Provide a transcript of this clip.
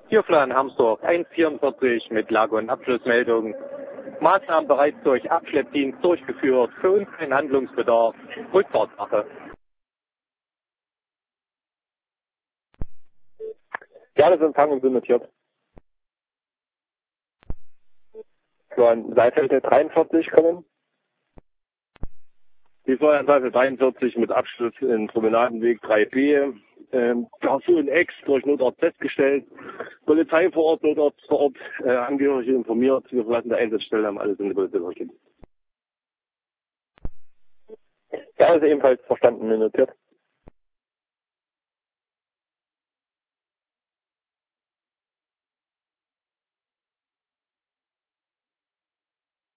Türflan Hamsdorf 144 mit Lage- und Abschlussmeldung. Maßnahmen bereits durch Abschleppdienst durchgeführt. Für uns kein Handlungsbedarf. Rückfahrtsache. Ja, das Empfang und sind notiert. So, an Seifeld 43 kommen. Die soll an Seite 43 mit Abschluss in Promenadenweg 3b. Person X durch Notarzt festgestellt. Polizei vor Ort, Notarzt vor Ort, Angehörige informiert. Wir verlassen der Einsatzstelle, haben alles in die Polizei übergeben. Ja, also ebenfalls verstanden und notiert.